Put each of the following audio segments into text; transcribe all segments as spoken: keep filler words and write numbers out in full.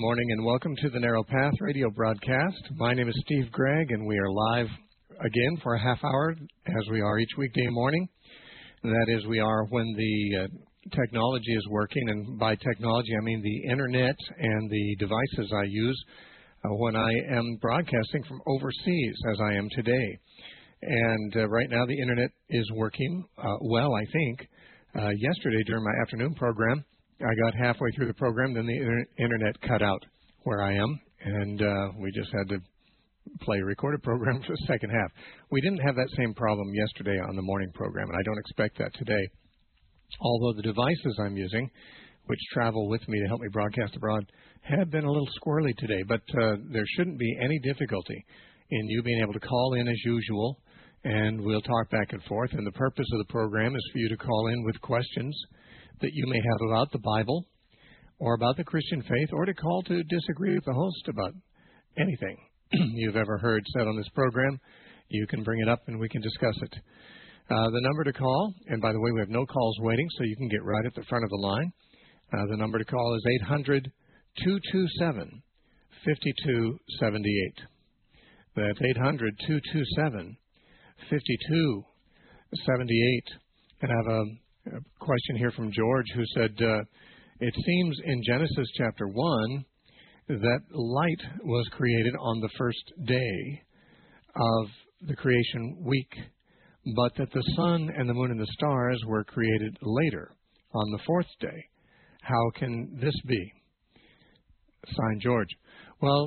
morning and welcome to the Narrow Path radio broadcast. My name is Steve Gregg and we are live again for a half hour as we are each weekday morning. That is, we are when the uh, technology is working, and by technology I mean the internet and the devices I use uh, when I am broadcasting from overseas as I am today. And uh, right now the internet is working uh, well, I think. Uh, yesterday during my afternoon program, I got halfway through the program, then the inter- internet cut out where I am, and uh, we just had to play a recorded program for the second half. We didn't have that same problem yesterday on the morning program, and I don't expect that today. Although the devices I'm using, which travel with me to help me broadcast abroad, have been a little squirrely today, but uh, there shouldn't be any difficulty in you being able to call in as usual, and we'll talk back and forth. And the purpose of the program is for you to call in with questions that you may have about the Bible or about the Christian faith, or to call to disagree with the host about anything you've ever heard said on this program. You can bring it up and we can discuss it. Uh, the number to call, and by the way, we have no calls waiting, so you can get right at the front of the line. Uh, the number to call is eight hundred, two two seven, five two seven eight. That's eight hundred, two two seven, five two seven eight. And I have a A question here from George, who said, uh, it seems in Genesis chapter one that light was created on the first day of the creation week, but that the sun and the moon and the stars were created later on the fourth day. How can this be? Signed, George. Well,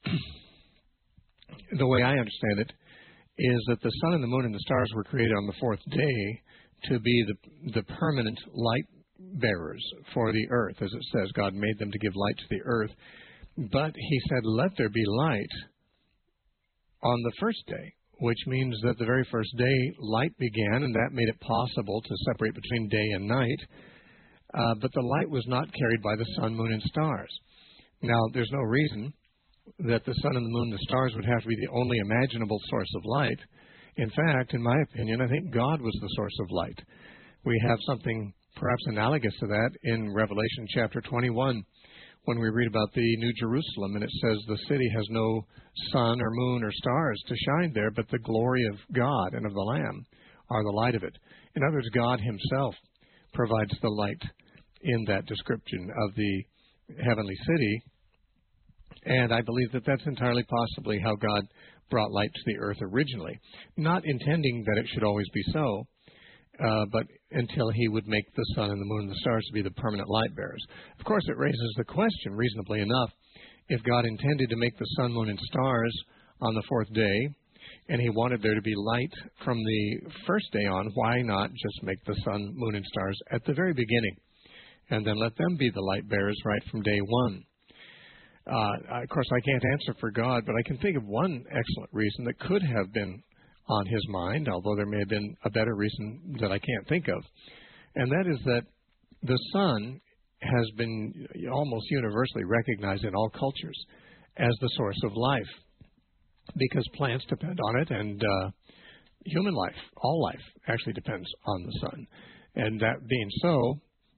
the way I understand it is that the sun and the moon and the stars were created on the fourth day to be the, the permanent light bearers for the earth. As it says, God made them to give light to the earth. But he said, let there be light on the first day, which means that the very first day light began, and that made it possible to separate between day and night. Uh, but the light was not carried by the sun, moon, and stars. Now, there's no reason that the sun and the moon and the stars would have to be the only imaginable source of light. In fact, in my opinion, I think God was the source of light. We have something perhaps analogous to that in Revelation chapter twenty-one, when we read about the New Jerusalem, and it says the city has no sun or moon or stars to shine there, but the glory of God and of the Lamb are the light of it. In other words, God himself provides the light in that description of the heavenly city. And I believe that that's entirely possibly how God brought light to the earth originally, not intending that it should always be so, uh, but until he would make the sun and the moon and the stars to be the permanent light bearers. Of course, it raises the question, reasonably enough, if God intended to make the sun, moon, and stars on the fourth day, and he wanted there to be light from the first day on, why not just make the sun, moon, and stars at the very beginning, and then let them be the light bearers right from day one? Uh, of course, I can't answer for God, but I can think of one excellent reason that could have been on his mind, although there may have been a better reason that I can't think of. And that is that the sun has been almost universally recognized in all cultures as the source of life, because plants depend on it, and uh, human life, all life, actually depends on the sun. And that being so,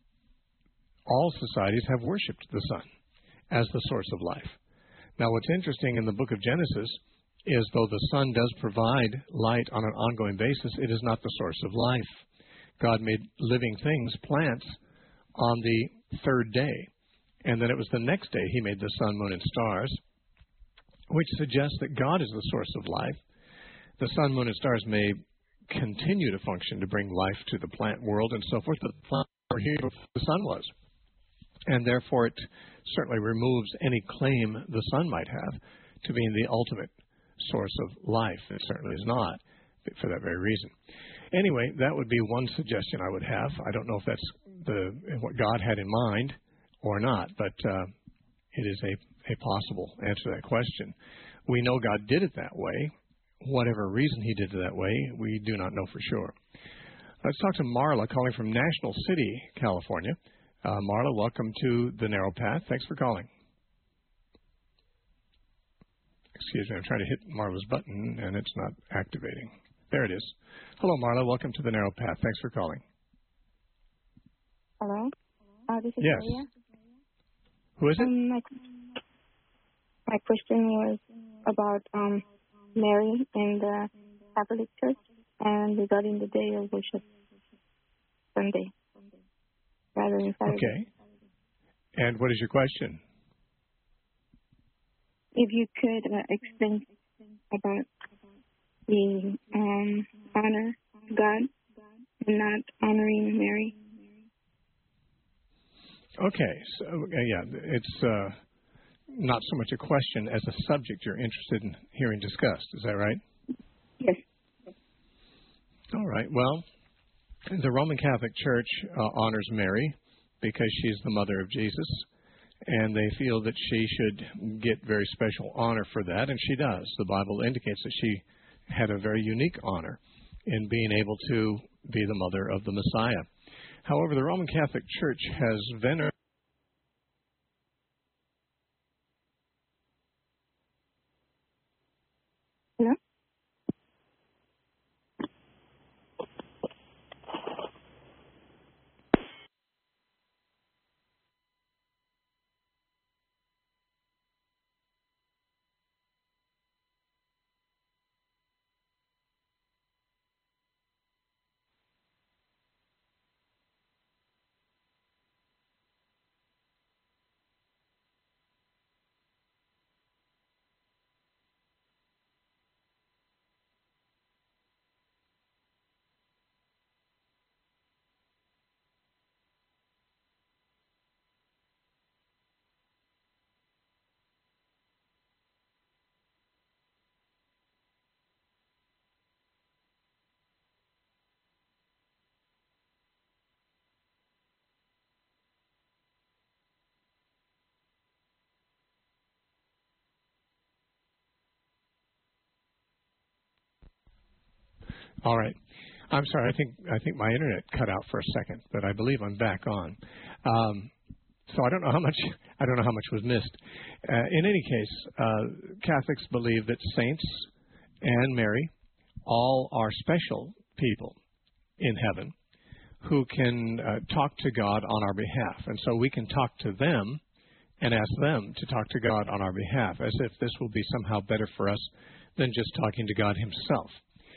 all societies have worshipped the sun as the source of life. Now, what's interesting in the book of Genesis is, though the sun does provide light on an ongoing basis, it is not the source of life. God made living things, plants, on the third day. And then it was the next day he made the sun, moon, and stars, which suggests that God is the source of life. The sun, moon, and stars may continue to function to bring life to the plant world and so forth, but the plants were here before the sun was. And therefore, it certainly removes any claim the sun might have to being the ultimate source of life. It certainly is not, for that very reason. Anyway, that would be one suggestion I would have. I don't know if that's the what God had in mind or not, but uh, it is a, a possible answer to that question. We know God did it that way. Whatever reason he did it that way, we do not know for sure. Let's talk to Marla, calling from National City, California. Uh, Marla, welcome to the Narrow Path. Thanks for calling. Excuse me, I'm trying to hit Marla's button, and it's not activating. There it is. Hello, Marla. Welcome to the Narrow Path. Thanks for calling. Hello? Uh, this is yes. Maria. Who is it? Um, my, My question was about um, Mary in the Catholic Church and regarding the day of worship, Sunday, rather than Saturday. Okay. And what is your question? If you could uh, explain about the um, honor of God and not honoring Mary. Okay. So, uh, yeah, it's uh, not so much a question as a subject you're interested in hearing discussed. Is that right? Yes. All right. Well, the Roman Catholic Church uh, honors Mary because she's the mother of Jesus, and they feel that she should get very special honor for that, and she does. The Bible indicates that she had a very unique honor in being able to be the mother of the Messiah. However, the Roman Catholic Church has venerated Hello? All right. I'm sorry. I think I think my internet cut out for a second, but I believe I'm back on. Um, so I don't know how much I don't know how much was missed. Uh, in any case, uh, Catholics believe that saints and Mary all are special people in heaven who can uh, talk to God on our behalf, and so we can talk to them and ask them to talk to God on our behalf, as if this will be somehow better for us than just talking to God Himself.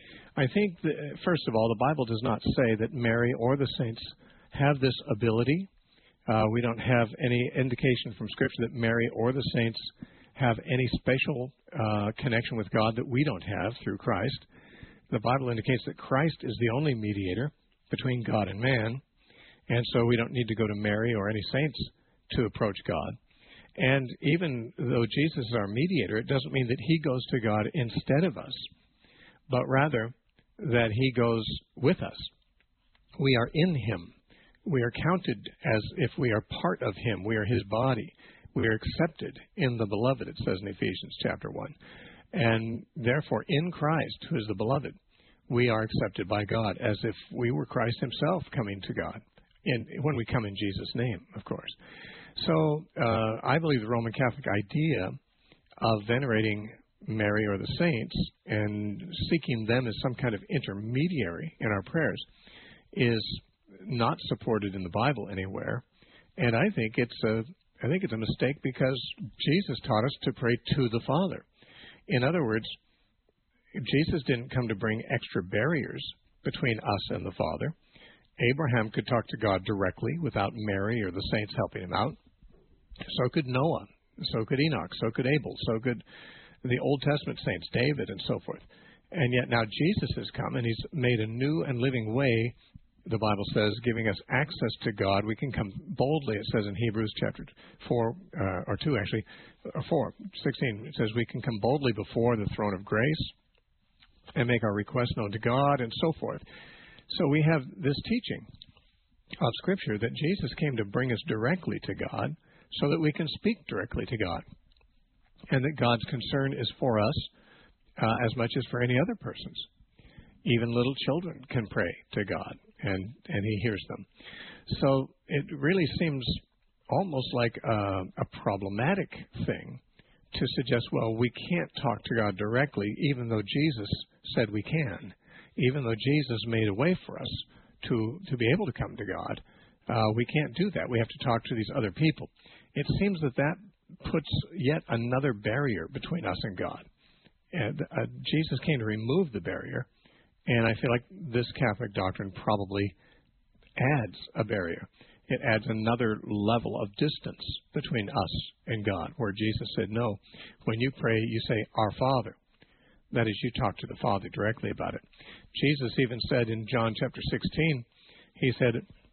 I think, that, first of all, the Bible does not say that Mary or the saints have this ability. Uh, we don't have any indication from Scripture that Mary or the saints have any special uh, connection with God that we don't have through Christ. The Bible indicates that Christ is the only mediator between God and man, and so we don't need to go to Mary or any saints to approach God. And even though Jesus is our mediator, it doesn't mean that He goes to God instead of us, but rather that He goes with us. We are in Him. We are counted as if we are part of Him. We are His body. We are accepted in the beloved, it says in Ephesians chapter one. And therefore, in Christ, who is the beloved, we are accepted by God as if we were Christ Himself coming to God, in, when we come in Jesus' name, of course. So uh, I believe the Roman Catholic idea of venerating Mary or the saints and seeking them as some kind of intermediary in our prayers is not supported in the Bible anywhere, and I think it's a I think it's a mistake because Jesus taught us to pray to the Father. In other words, Jesus didn't come to bring extra barriers between us and the Father. Abraham could talk to God directly without Mary or the saints helping him out. So could Noah. So could Enoch. So could Abel. So could the Old Testament saints, David, and so forth. And yet now Jesus has come, and He's made a new and living way, the Bible says, giving us access to God. We can come boldly, it says in Hebrews chapter four, uh, or two actually, or four, sixteen, it says we can come boldly before the throne of grace and make our requests known to God and so forth. So we have this teaching of Scripture that Jesus came to bring us directly to God so that we can speak directly to God, and that God's concern is for us uh, as much as for any other person's. Even little children can pray to God, and, and He hears them. So it really seems almost like a, a problematic thing to suggest, well, we can't talk to God directly, even though Jesus said we can, even though Jesus made a way for us to, to be able to come to God. Uh, we can't do that. We have to talk to these other people. It seems that that puts yet another barrier between us and God. And uh, Jesus came to remove the barrier, and I feel like this Catholic doctrine probably adds a barrier. It adds another level of distance between us and God, where Jesus said, no, when you pray, you say, Our Father. That is, you talk to the Father directly about it. Jesus even said in John chapter sixteen, he said,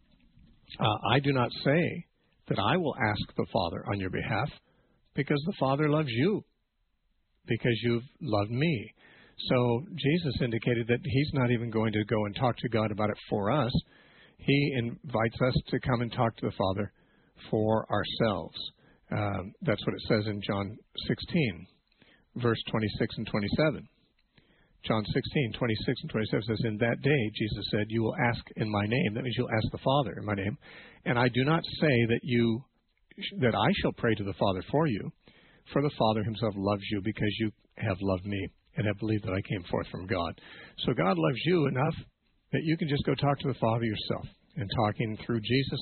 uh, I do not say that I will ask the Father on your behalf, because the Father loves you, because you've loved me. So Jesus indicated that he's not even going to go and talk to God about it for us. He invites us to come and talk to the Father for ourselves. Um, that's what it says in John sixteen, verse twenty-six and twenty-seven. John sixteen, twenty-six and twenty-seven says, In that day, Jesus said, you will ask in my name. That means you'll ask the Father in my name. And I do not say that you that I shall pray to the Father for you, for the Father himself loves you because you have loved me and have believed that I came forth from God. So God loves you enough that you can just go talk to the Father yourself. And talking through Jesus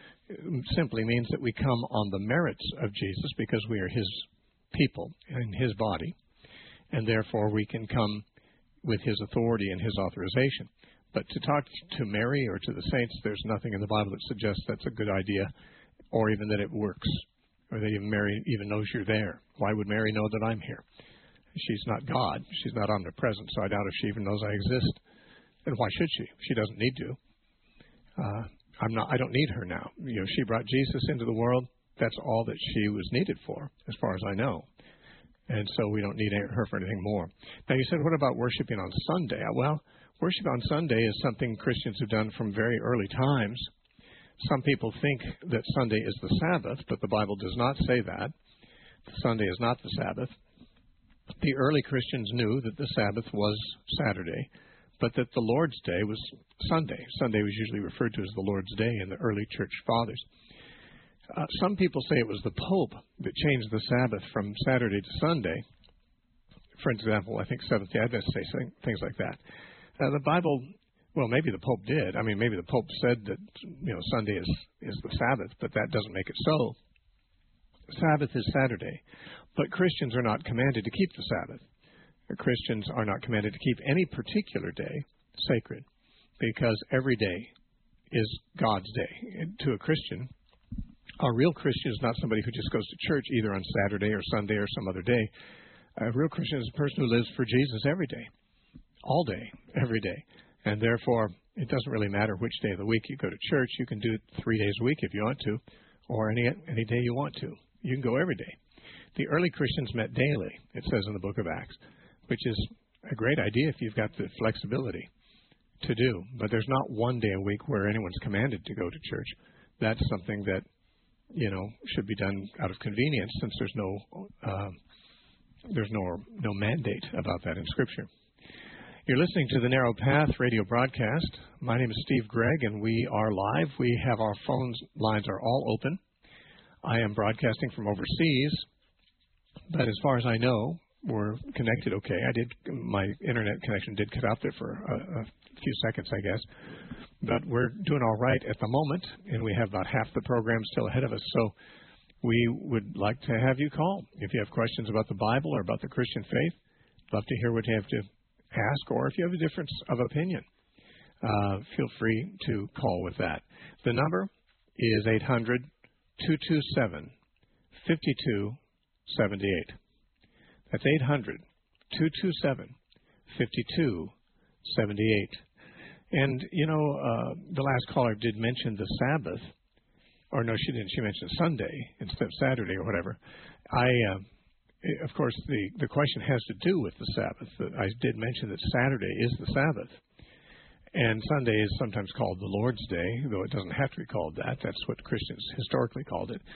simply means that we come on the merits of Jesus because we are his people and his body. And therefore we can come with his authority and his authorization. But to talk to Mary or to the saints, there's nothing in the Bible that suggests that's a good idea, or even that it works, or that even Mary even knows you're there. Why would Mary know that I'm here? She's not God. She's not omnipresent, so I doubt if she even knows I exist. And why should she? She doesn't need to. Uh, I'm not. I don't need her now. You know, she brought Jesus into the world. That's all that she was needed for, as far as I know. And so we don't need her for anything more. Now, you said, what about worshiping on Sunday? Well, worship on Sunday is something Christians have done from very early times. Some people think that Sunday is the Sabbath, but the Bible does not say that. Sunday is not the Sabbath. The early Christians knew that the Sabbath was Saturday, but that the Lord's Day was Sunday. Sunday was usually referred to as the Lord's Day in the early church fathers. Uh, some people say it was the Pope that changed the Sabbath from Saturday to Sunday. For example, I think Seventh-day Adventists say things like that. Uh, the Bible, well, maybe the Pope did. I mean, maybe the Pope said that, you know, Sunday is, is the Sabbath, but that doesn't make it so. Sabbath is Saturday, but Christians are not commanded to keep the Sabbath. Christians are not commanded to keep any particular day sacred, because every day is God's day. And to a Christian, a real Christian is not somebody who just goes to church either on Saturday or Sunday or some other day. A real Christian is a person who lives for Jesus every day, all day, every day. And therefore, it doesn't really matter which day of the week you go to church. You can do it three days a week if you want to, or any any day you want to. You can go every day. The early Christians met daily, it says in the book of Acts, which is a great idea if you've got the flexibility to do. But there's not one day a week where anyone's commanded to go to church. That's something that, you know, should be done out of convenience, since there's no uh, there's no no mandate about that in Scripture. You're listening to the Narrow Path radio broadcast. My name is Steve Gregg, and we are live. We have our phone lines are all open. I am broadcasting from overseas, but as far as I know, we're connected okay. I did my internet connection did cut out there for a, a few seconds, I guess. But we're doing all right at the moment, and we have about half the program still ahead of us. So we would like to have you call. If you have questions about the Bible or about the Christian faith, love to hear what you have to ask, or if you have a difference of opinion, uh, feel free to call with that. The number is eight hundred, two two seven, five two seven eight. That's eight hundred, two two seven, five two seven eight. And, you know, uh, the last caller did mention the Sabbath. Or no, she didn't. She mentioned Sunday instead of Saturday or whatever. I, uh, of course, the, the question has to do with the Sabbath. I did mention that Saturday is the Sabbath. And Sunday is sometimes called the Lord's Day, though it doesn't have to be called that. That's what Christians historically called it.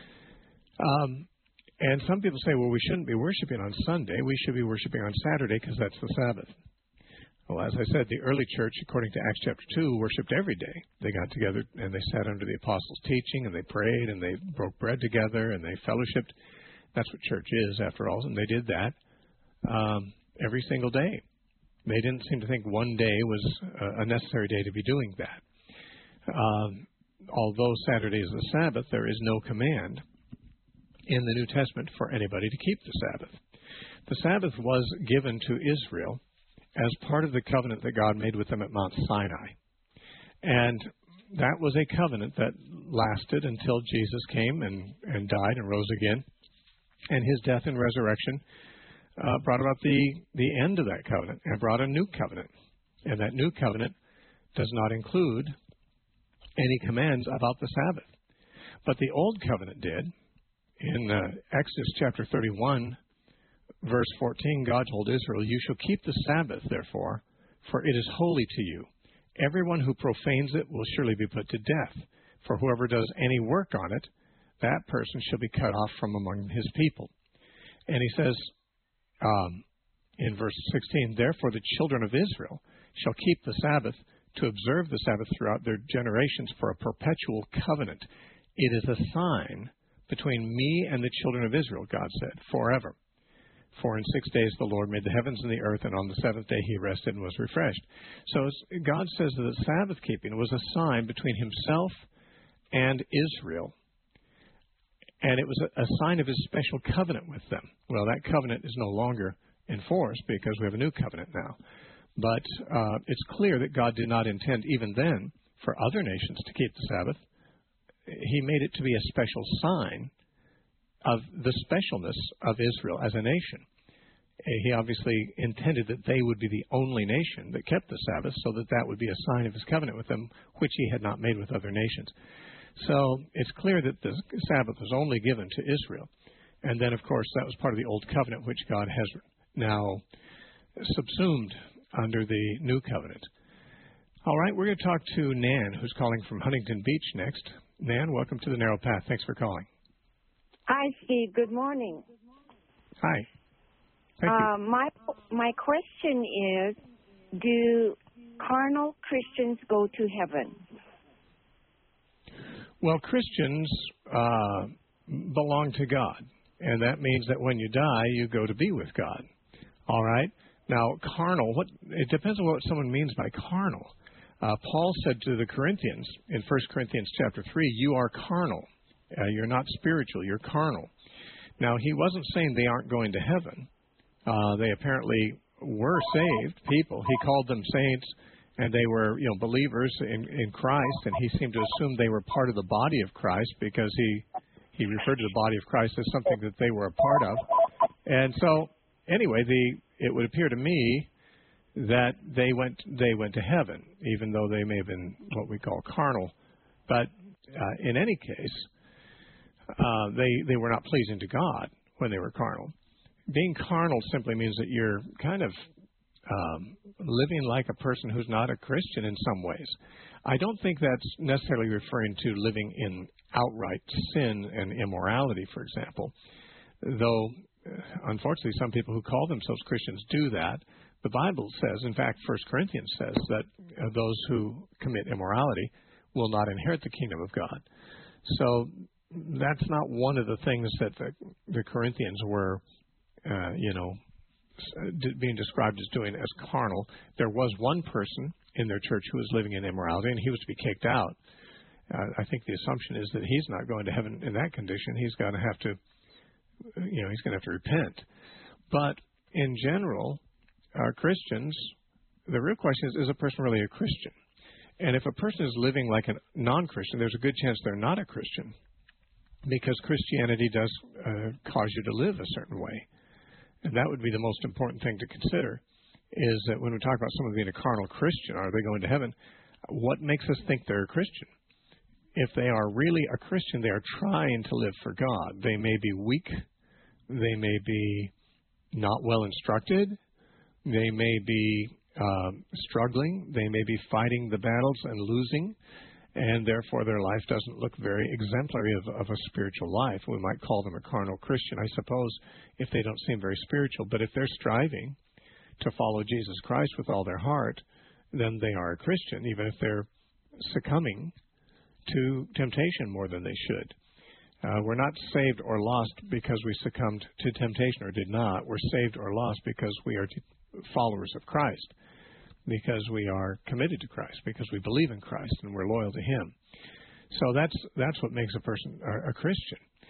Um, and some people say, well, we shouldn't be worshiping on Sunday. We should be worshiping on Saturday because that's the Sabbath. Well, as I said, the early church, according to Acts chapter two, worshipped every day. They got together and they sat under the apostles' teaching, and they prayed, and they broke bread together, and they fellowshiped. That's what church is, after all, and they did that um, every single day. They didn't seem to think one day was a necessary day to be doing that. Um, although Saturday is the Sabbath, there is no command in the New Testament for anybody to keep the Sabbath. The Sabbath was given to Israel as part of the covenant that God made with them at Mount Sinai. And that was a covenant that lasted until Jesus came and, and died and rose again. And his death and resurrection uh, brought about the, the end of that covenant and brought a new covenant. And that new covenant does not include any commands about the Sabbath. But the old covenant did. In uh, Exodus chapter thirty-one, verse fourteen, God told Israel, "You shall keep the Sabbath, therefore, for it is holy to you. Everyone who profanes it will surely be put to death. For whoever does any work on it, that person shall be cut off from among his people." And he says um, in verse sixteen, "Therefore the children of Israel shall keep the Sabbath to observe the Sabbath throughout their generations for a perpetual covenant. It is a sign between me and the children of Israel," God said, "forever. For in six days the Lord made the heavens and the earth, and on the seventh day he rested and was refreshed." So God says that Sabbath keeping was a sign between himself and Israel. And it was a, a sign of his special covenant with them. Well, that covenant is no longer in force because we have a new covenant now. But uh, it's clear that God did not intend even then for other nations to keep the Sabbath. He made it to be a special sign of the specialness of Israel as a nation. He obviously intended that they would be the only nation that kept the Sabbath, so that that would be a sign of his covenant with them, which he had not made with other nations. So it's clear that the Sabbath was only given to Israel. And then, of course, that was part of the Old Covenant, which God has now subsumed under the New Covenant. All right, we're going to talk to Nan, who's calling from Huntington Beach next. Nan, welcome to the Narrow Path. Thanks for calling. Hi, Steve. Good morning. Hi. Thank uh, you. My my question is, do carnal Christians go to heaven? Well, Christians uh, belong to God, and that means that when you die, you go to be with God. All right? Now, carnal, what it depends on what someone means by carnal. Uh, Paul said to the Corinthians in First Corinthians chapter three, "You are carnal. Uh, you're not spiritual. You're carnal." Now, he wasn't saying they aren't going to heaven. Uh, they apparently were saved people. He called them saints, and they were, you know, believers in, in Christ, and he seemed to assume they were part of the body of Christ because he he referred to the body of Christ as something that they were a part of. And so, anyway, the it would appear to me that they went they went to heaven, even though they may have been what we call carnal. But uh, in any case, uh, they they were not pleasing to God when they were carnal. Being carnal simply means that you're kind of um, living like a person who's not a Christian in some ways. I don't think that's necessarily referring to living in outright sin and immorality, for example, though unfortunately some people who call themselves Christians do that. The Bible says, in fact, First Corinthians says, that uh, those who commit immorality will not inherit the kingdom of God. So that's not one of the things that the, the Corinthians were, uh, you know, being described as doing as carnal. There was one person in their church who was living in immorality, and he was to be kicked out. Uh, I think the assumption is that he's not going to heaven in that condition. He's going to have to, you know, he's going to have to repent. But in general, our Christians, the real question is, is a person really a Christian? And if a person is living like a non-Christian, there's a good chance they're not a Christian, because Christianity does uh, cause you to live a certain way. And that would be the most important thing to consider, is that when we talk about someone being a carnal Christian, are they going to heaven? What makes us think they're a Christian? If they are really a Christian, they are trying to live for God. They may be weak. They may be not well instructed. They may be um, struggling. They may be fighting the battles and losing, and therefore their life doesn't look very exemplary of, of a spiritual life. We might call them a carnal Christian, I suppose, if they don't seem very spiritual. But if they're striving to follow Jesus Christ with all their heart, then they are a Christian, even if they're succumbing to temptation more than they should. Uh, we're not saved or lost because we succumbed to temptation or did not. We're saved or lost because we are followers of Christ, because we are committed to Christ, because we believe in Christ and we're loyal to Him. So that's that's what makes a person a, a Christian.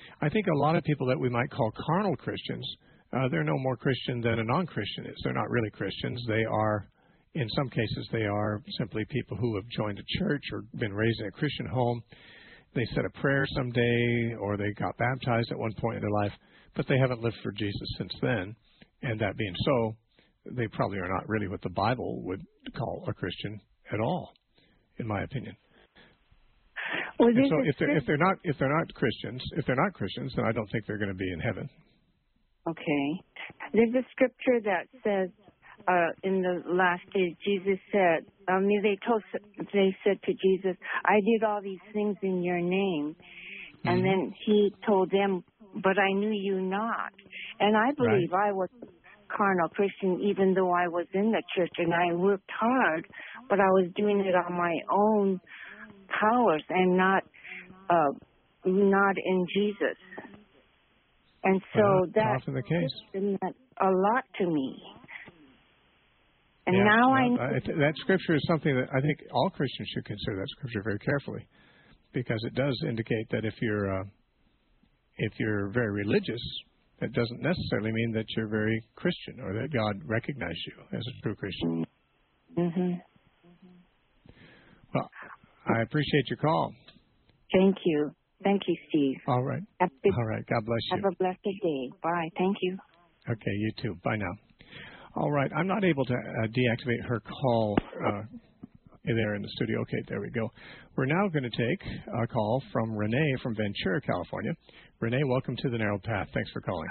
I think a lot of people that we might call carnal Christians, uh, they're no more Christian than a non-Christian is. They're not really Christians. They are, in some cases, they are simply people who have joined a church or been raised in a Christian home. They said a prayer someday, or they got baptized at one point in their life, but they haven't lived for Jesus since then. And that being so, they probably are not really what the Bible would call a Christian at all, in my opinion. Well, and so if they're, if they're not if they're not Christians, if they're not Christians, then I don't think they're going to be in heaven. Okay. There's a scripture that says, uh, in the last days, Jesus said, I mean, they told, they said to Jesus, I did all these things in your name. Mm-hmm. And then he told them, but I knew you not. And I believe right. I was a carnal Christian, even though I was in the church and I worked hard, but I was doing it on my own powers and not uh, not in Jesus. And so well, that often the case. meant a lot to me. And yeah, now well, I... I th- that scripture is something that I think all Christians should consider that scripture very carefully, because it does indicate that if you're uh, if you're very religious, that doesn't necessarily mean that you're very Christian or that God recognizes you as a true Christian. Mm-hmm. Well, I appreciate your call. Thank you. Thank you, Steve. All right. Have a, All right. God bless you. Have a blessed day. Bye. Thank you. Okay. You too. Bye now. All right. I'm not able to uh, deactivate her call uh, there in the studio. Okay. There we go. We're now going to take a call from Renee from Ventura, California. Renee, welcome to the Narrow Path. Thanks for calling.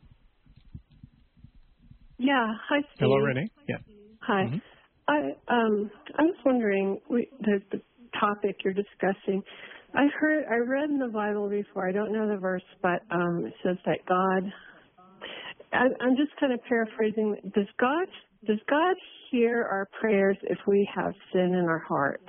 Yeah. Hi, Steve. Hello, Renee. Yeah. Hi. Mm-hmm. I um I was wondering we, the, the topic you're discussing. I heard I read in the Bible before. I don't know the verse, but um, it says that God. I, I'm just kind of paraphrasing. Does God does God hear our prayers if we have sin in our hearts?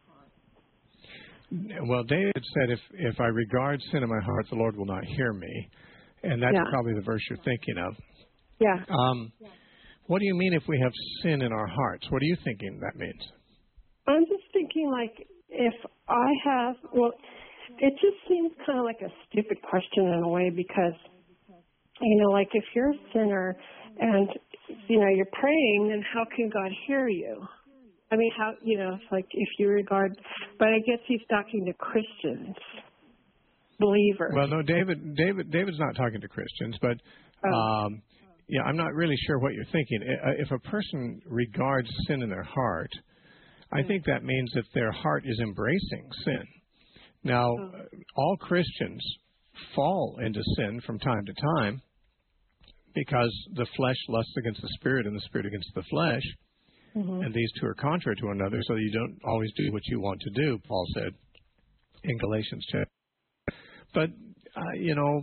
Well, David said, "If if I regard sin in my heart, the Lord will not hear me," and that's yeah. probably the verse you're thinking of. Yeah. Um, what do you mean if we have sin in our hearts? What are you thinking that means? I'm just thinking like if I have, well, it just seems kind of like a stupid question in a way because, you know, like if you're a sinner and, you know, you're praying, then how can God hear you? I mean, how, you know, it's like if you regard, but I guess he's talking to Christians, believers. Well, no, David, David, David's not talking to Christians, but, oh. um, yeah, I'm not really sure what you're thinking. If a person regards sin in their heart, I think that means that their heart is embracing sin. Now, oh. all Christians fall into sin from time to time because the flesh lusts against the spirit and the spirit against the flesh. Mm-hmm. And these two are contrary to one another, so you don't always do what you want to do, Paul said in Galatians chapter. But, uh, you know,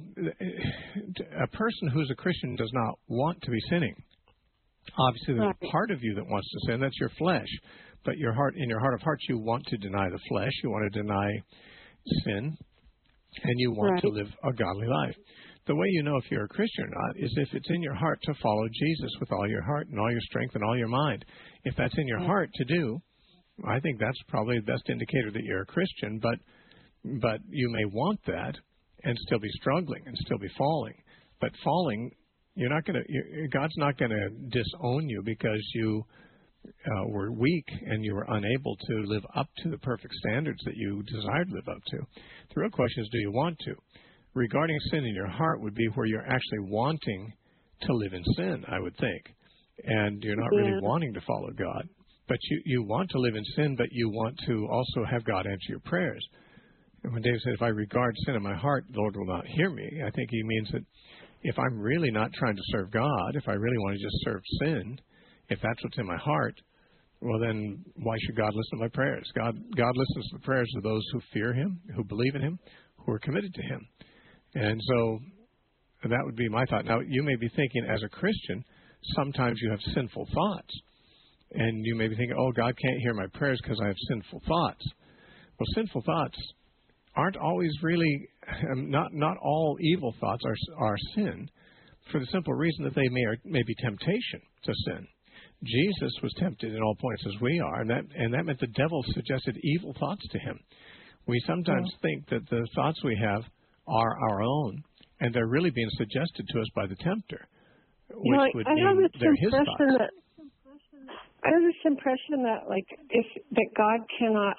a person who's a Christian does not want to be sinning. Obviously, there's a part of you that wants to sin. That's your flesh. But your heart, in your heart of hearts, you want to deny the flesh. You want to deny sin. And you want right. to live a godly life. The way you know if you're a Christian or not is if it's in your heart to follow Jesus with all your heart and all your strength and all your mind. If that's in your right. heart to do, I think that's probably the best indicator that you're a Christian. But but you may want that and still be struggling and still be falling. But falling, you're not going to. God's not going to disown you because you uh, were weak and you were unable to live up to the perfect standards that you desire to live up to. The real question is, do you want to? Regarding sin in your heart would be where you're actually wanting to live in sin, I would think, and you're not yeah. really wanting to follow God. But you, you want to live in sin, but you want to also have God answer your prayers. And when David said, if I regard sin in my heart, the Lord will not hear me, I think he means that if I'm really not trying to serve God, if I really want to just serve sin, if that's what's in my heart, well then why should God listen to my prayers? God God listens to the prayers of those who fear him, who believe in him, who are committed to him. And so that would be my thought. Now, you may be thinking as a Christian, sometimes you have sinful thoughts. And you may be thinking, oh, God can't hear my prayers because I have sinful thoughts. Well, sinful thoughts aren't always really, not not all evil thoughts are are sin, for the simple reason that they may, or, may be temptation to sin. Jesus was tempted in all points as we are, and that and that meant the devil suggested evil thoughts to him. We sometimes yeah. think that the thoughts we have are our own, and they're really being suggested to us by the tempter, which you know, would I mean have this they're his impression thoughts. that I have this impression that like if that God cannot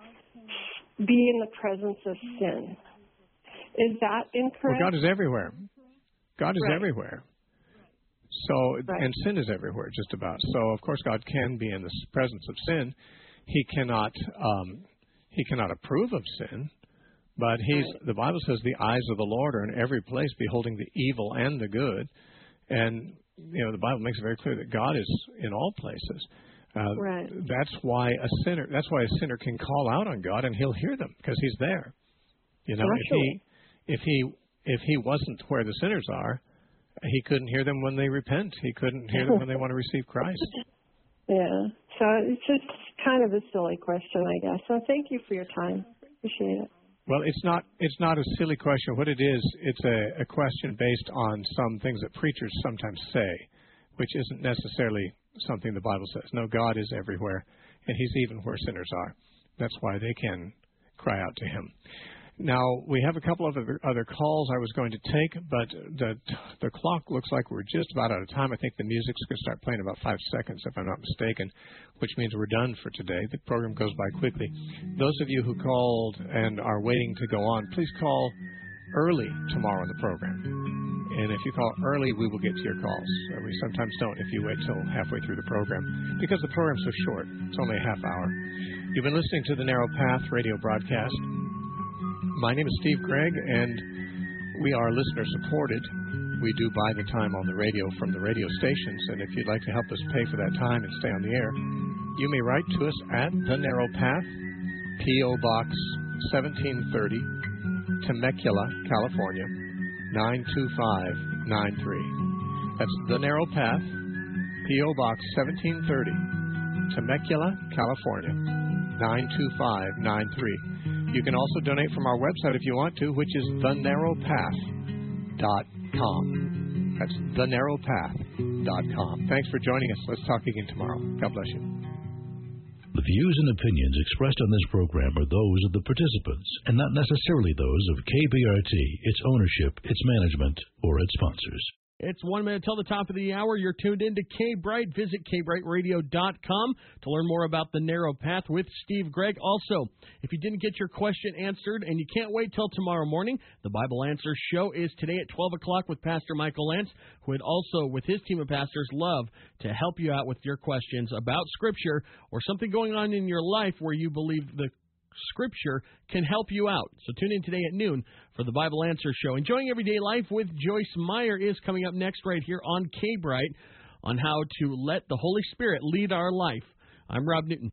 be in the presence of sin. Is that incorrect? Well, God is everywhere. God is right. everywhere. So, right. and sin is everywhere, just about. So, of course, God can be in the presence of sin. He cannot, um, he cannot approve of sin, but he's. Right. The Bible says the eyes of the Lord are in every place, beholding the evil and the good. And you know, the Bible makes it very clear that God is in all places. Uh, right. That's why a sinner. That's why a sinner can call out on God, and He'll hear them because He's there. You know, if he, if he, if he wasn't where the sinners are, He couldn't hear them when they repent. He couldn't hear them when they want to receive Christ. Yeah. So it's just kind of a silly question, I guess. So thank you for your time. Appreciate it. Well, it's not it's not a silly question. What it is, it's a, a question based on some things that preachers sometimes say, which isn't necessarily something the Bible says. No, God is everywhere, and He's even where sinners are. That's why they can cry out to Him. Now, we have a couple of other, other calls I was going to take, but the the clock looks like we're just about out of time. I think the music's going to start playing in about five seconds, if I'm not mistaken, which means we're done for today. The program goes by quickly. Those of you who called and are waiting to go on, please call early tomorrow in the program. And if you call early, we will get to your calls. We sometimes don't if you wait till halfway through the program, because the program's so short. It's only a half hour. You've been listening to the Narrow Path radio broadcast. My name is Steve Gregg, and we are listener-supported. We do buy the time on the radio from the radio stations, and if you'd like to help us pay for that time and stay on the air, you may write to us at The Narrow Path, P O. Box seventeen thirty, Temecula, California, nine two five nine three. That's The Narrow Path, P O. Box seventeen thirty, Temecula, California, nine two five nine three. You can also donate from our website if you want to, which is the narrow path dot com. That's the narrow path dot com. Thanks for joining us. Let's talk again tomorrow. God bless you. The views and opinions expressed on this program are those of the participants and not necessarily those of K B R T, its ownership, its management, or its sponsors. It's one minute till the top of the hour. You're tuned in to K-Bright. Visit K Bright Radio dot com to learn more about the Narrow Path with Steve Gregg. Also, if you didn't get your question answered and you can't wait till tomorrow morning, the Bible Answer Show is today at twelve o'clock with Pastor Michael Lance, who would also, with his team of pastors, love to help you out with your questions about Scripture or something going on in your life where you believe the Scripture can help you out. So tune in today at noon for the Bible Answer Show. Enjoying Everyday Life with Joyce Meyer is coming up next right here on K-Bright on how to let the Holy Spirit lead our life. I'm Rob Newton.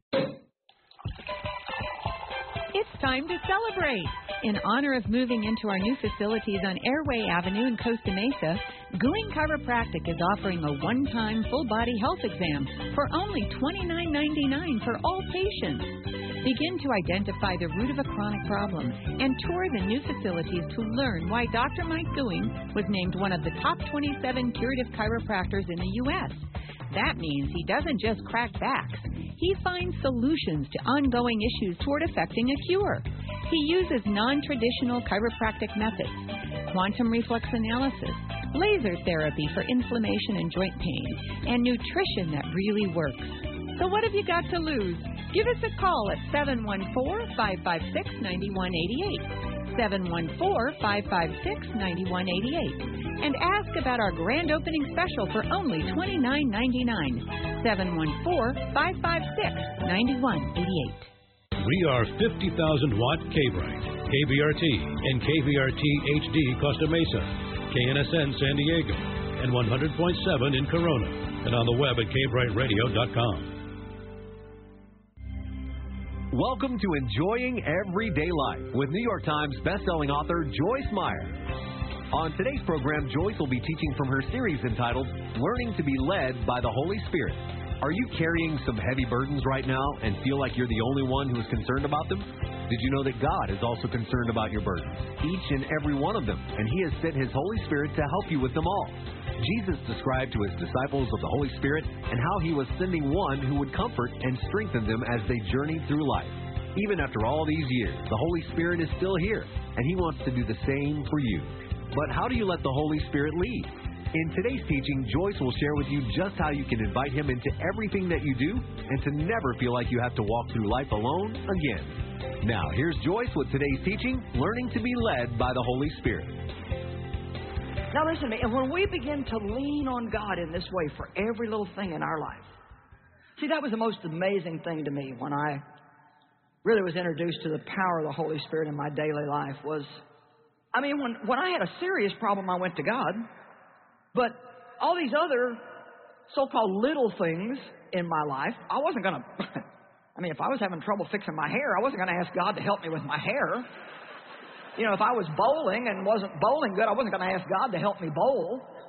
It's time to celebrate. In honor of moving into our new facilities on Airway Avenue in Costa Mesa, Gooing Chiropractic is offering a one-time full-body health exam for only twenty-nine ninety-nine for all patients. Begin to identify the root of a chronic problem and tour the new facilities to learn why Doctor Mike Gooing was named one of the top twenty-seven curative chiropractors in the U S That means he doesn't just crack backs. He finds solutions to ongoing issues toward effecting a cure. He uses non-traditional chiropractic methods, quantum reflex analysis, laser therapy for inflammation and joint pain, and nutrition that really works. So what have you got to lose? Give us a call at seven one four, five five six, nine one eight eight, seven one four, five five six, nine one eight eight, and ask about our grand opening special for only twenty-nine ninety-nine, seven one four, five five six, nine one eight eight. We are fifty thousand watt K-Bright, K B R T, and K B R T H D Costa Mesa, K N S N San Diego, and one hundred point seven in Corona, and on the web at K Bright Radio dot com. Welcome to Enjoying Everyday Life with New York Times bestselling author Joyce Meyer. On today's program, Joyce will be teaching from her series entitled Learning to be Led by the Holy Spirit. Are you carrying some heavy burdens right now and feel like you're the only one who is concerned about them? Did you know that God is also concerned about your burdens, each and every one of them, and He has sent His Holy Spirit to help you with them all? Jesus described to His disciples of the Holy Spirit and how He was sending one who would comfort and strengthen them as they journeyed through life. Even after all these years, the Holy Spirit is still here, and He wants to do the same for you. But how do you let the Holy Spirit lead? In today's teaching, Joyce will share with you just how you can invite Him into everything that you do and to never feel like you have to walk through life alone again. Now, here's Joyce with today's teaching, Learning to be Led by the Holy Spirit. Now listen to me, and when we begin to lean on God in this way for every little thing in our life, see, that was the most amazing thing to me when I really was introduced to the power of the Holy Spirit in my daily life was, I mean, when, when I had a serious problem, I went to God. But all these other so-called little things in my life, I wasn't going to, I mean, if I was having trouble fixing my hair, I wasn't going to ask God to help me with my hair. You know, if I was bowling and wasn't bowling good, I wasn't going to ask God to help me bowl.